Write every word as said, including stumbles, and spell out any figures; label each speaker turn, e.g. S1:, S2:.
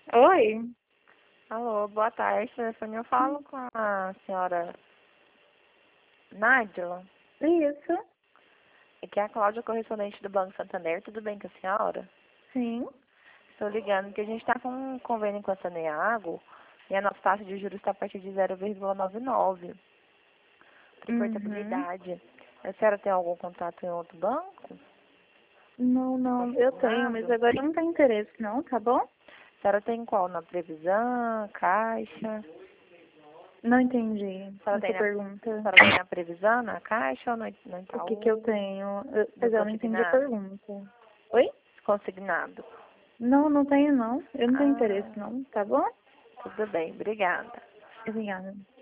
S1: Oi,
S2: Alô, boa tarde, telefone. Eu falo com a senhora Nádila.
S1: isso,
S2: Aqui é a Cláudia, correspondente do Banco Santander. Tudo bem com a senhora?
S1: sim.
S2: Estou ligando porque a gente está com um convênio com a Saneago e a nossa taxa de juros está a partir de zero vírgula noventa e nove para
S1: Uhum.
S2: portabilidade. A senhora tem algum contato em outro banco?
S1: Não, não, eu tenho, mas
S2: Consignado?
S1: agora não tem interesse não, tá bom?
S2: A senhora tem qual? Na Previsão, Caixa?
S1: Não entendi
S2: A senhora
S1: essa
S2: tem na, a
S1: pergunta.
S2: senhora tem na Previsão, na Caixa ou no, no
S1: O que que eu
S2: Itaú?
S1: tenho? Eu,
S2: No
S1: mas eu não entendi a
S2: consignado?
S1: pergunta. Oi?
S2: Consignado.
S1: Não, não tenho não. Eu não tenho interesse
S2: Ah,
S1: não, tá bom?
S2: tudo bem, obrigada.
S1: Obrigada.